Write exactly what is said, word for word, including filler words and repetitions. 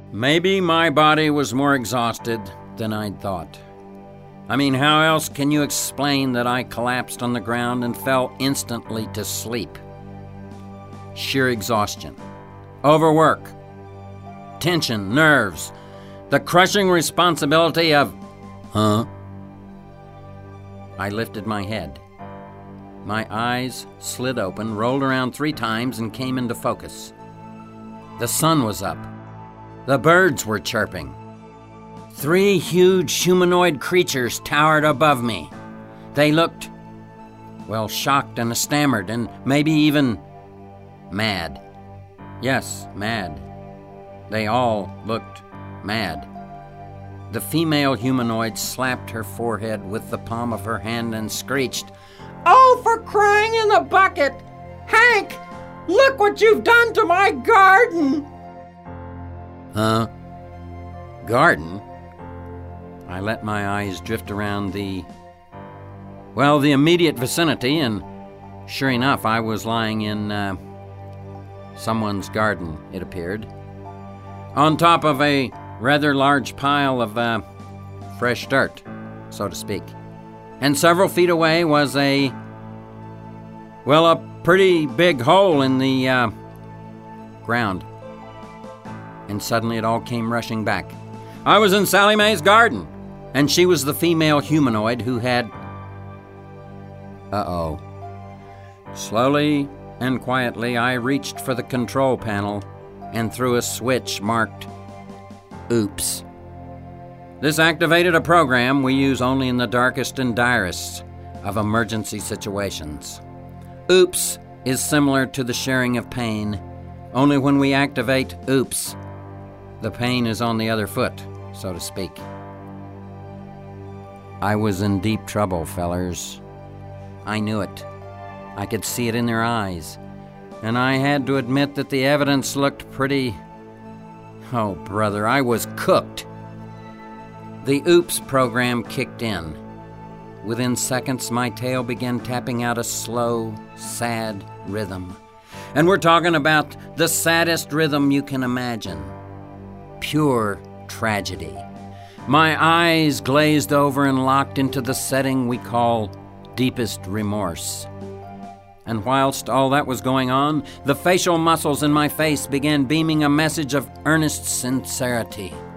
Maybe my body was more exhausted than I'd thought. I mean, how else can you explain that I collapsed on the ground and fell instantly to sleep? Sheer exhaustion. Overwork. Tension, nerves. The crushing responsibility of... Huh? I lifted my head. My eyes slid open, rolled around three times, and came into focus. The sun was up. The birds were chirping. Three huge humanoid creatures towered above me. They looked, well, shocked and stammered, and maybe even mad. Yes, mad. They all looked mad. The female humanoid slapped her forehead with the palm of her hand and screeched, "Oh, for crying in the bucket! Hank, look what you've done to my garden!" Huh? Garden? I let my eyes drift around the, well, the immediate vicinity, and sure enough, I was lying in uh, someone's garden, it appeared, on top of a rather large pile of uh, fresh dirt, so to speak. And several feet away was a, well, a pretty big hole in the uh, ground. And suddenly it all came rushing back. I was in Sally Mae's garden, and she was the female humanoid who had... Uh-oh. Slowly and quietly, I reached for the control panel and threw a switch marked Oops. This activated a program we use only in the darkest and direst of emergency situations. Oops is similar to the sharing of pain, only when we activate Oops, the pain is on the other foot, so to speak. I was in deep trouble, fellers. I knew it. I could see it in their eyes. And I had to admit that the evidence looked pretty... Oh, brother, I was cooked. The Oops program kicked in. Within seconds, my tail began tapping out a slow, sad rhythm. And we're talking about the saddest rhythm you can imagine. Pure tragedy. My eyes glazed over and locked into the setting we call deepest remorse. And whilst all that was going on, the facial muscles in my face began beaming a message of earnest sincerity.